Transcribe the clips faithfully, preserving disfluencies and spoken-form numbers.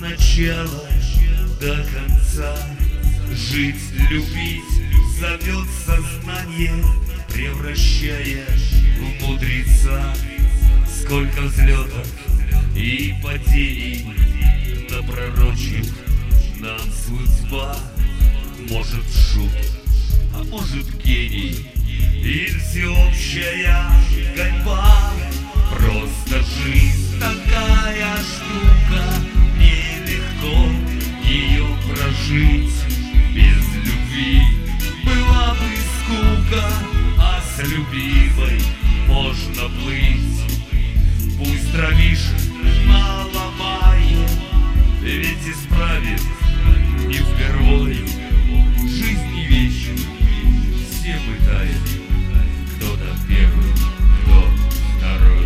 начала до конца. Жить, любить зовет сознание, превращая в мудреца. Сколько взлетов и падений напророчит нам судьба. Может, шут, а может, гений и всеобщая гоньба. Просто жизнь такая штука, нелегко ее прожить. Без любви была бы скука, а с любимой можно плыть. Пусть дровишек наломает, ведь исправит не впервой. Жизнь не вечна, все пытают. Кто-то первый, кто второй.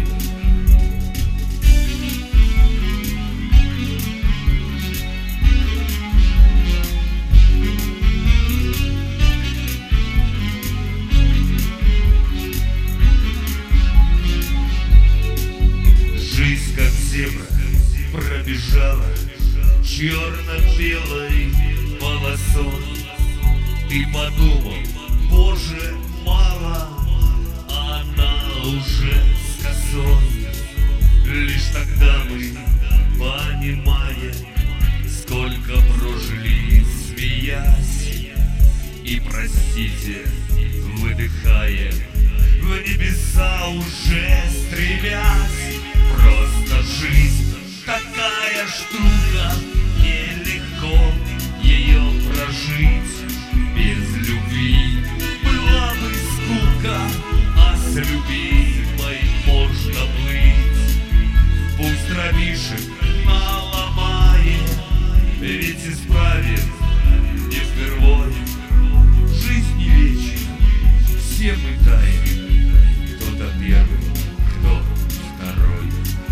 Жизнь как зебра пробежала черно-белой полосой. Ты подумал, Боже, мало, а она уже с косой. Лишь тогда мы понимаем, сколько прожили, смеясь, и простите, выдыхая, в небеса уже стремясь. Просто жизнь такая штука, нелегко ее прожить. Без любви была бы скука, а с любимой можно плыть. Пусть дровишек наломает, ведь исправит не впервой. Жизнь не вечна, все мы таем. Кто-то первый, кто второй.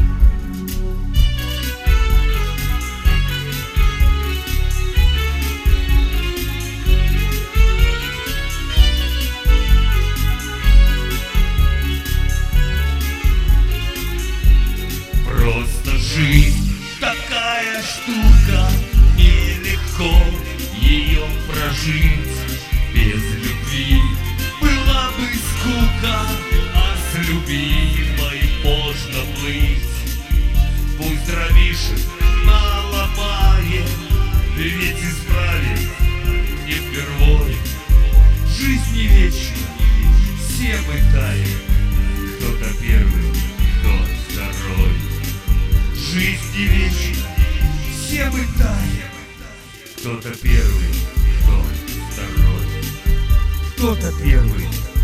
Просто жизнь такая штука, нелегко ее прожить. Без любви была бы скука, а с любимой можно плыть. Пусть дровишек наломает, ведь исправит не впервой. Жизнь не вечна, все мы таем. Кто-то первый, кто второй. Жизнь не вечна, все мы таем. Кто-то первый, кто второй. Кто-то первый,